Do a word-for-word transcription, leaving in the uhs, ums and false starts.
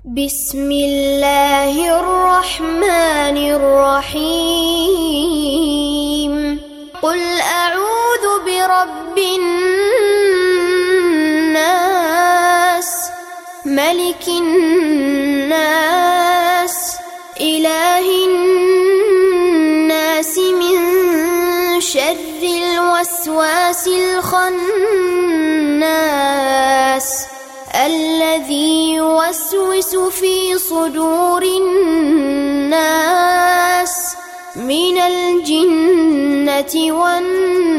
بسم الله الرحمن الرحيم قل أعوذ برب الناس ملك الناس إله الناس من شر الوسواس الخناس الذي يوسوس في صدور الناس من الجنة والناس.